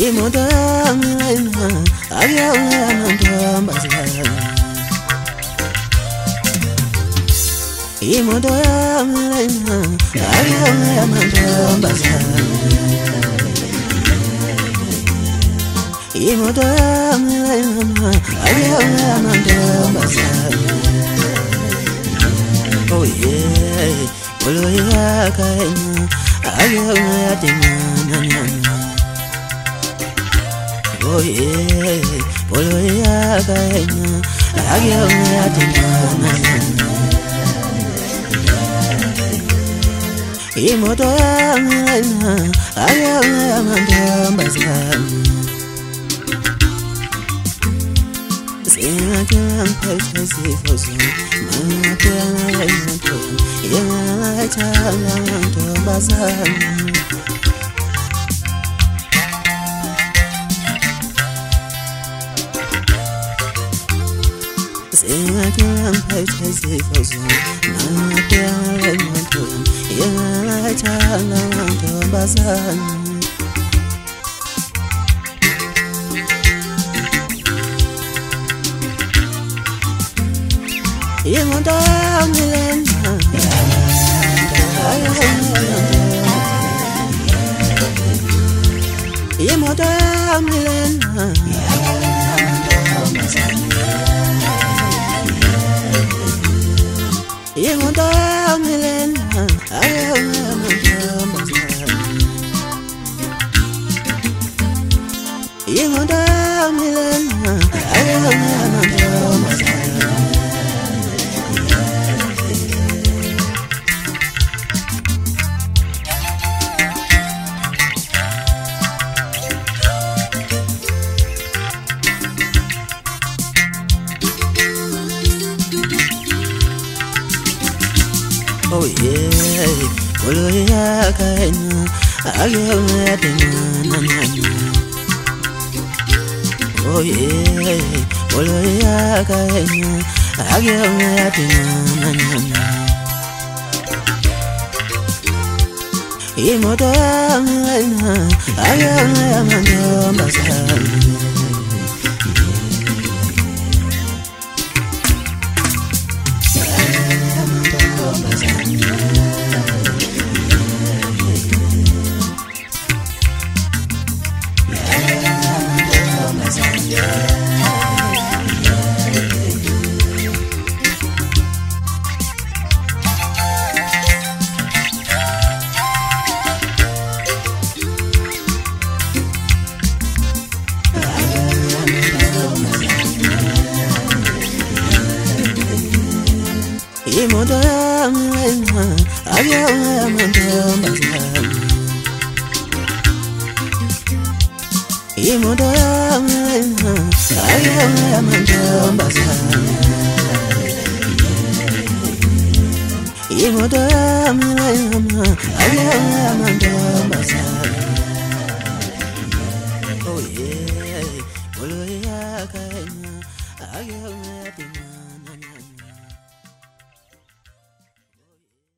imoto yami lena akuyangamantombazana imoto yami lena akuyangamantombazana imoto yami lena akuyangamantombazana oh yeah bolo yakayena akuyangamadingana oh yeah bolo yakayena akuyangamadingana imoto yami lena akuyangamantombazana Singakilang pagkasifoso Mangapiyang to Yang ay talang to basan Singakilang pagkasifoso Mangapiyang to Yang ay talang to basan imoto yami lena imoto yami lena imoto yami lena imoto yami lena oh yeah bolo yakayena akuyangamadingana oh yeah bolo yakayena akuyangamadingana imoto yami lena akuyangamantombazana imoto yami lena akuyangamantombazana imoto yami lena akuyangamantombazana imoto yami lena akuyangamantombazana oh yeah bolo yakayena akuyangamadingana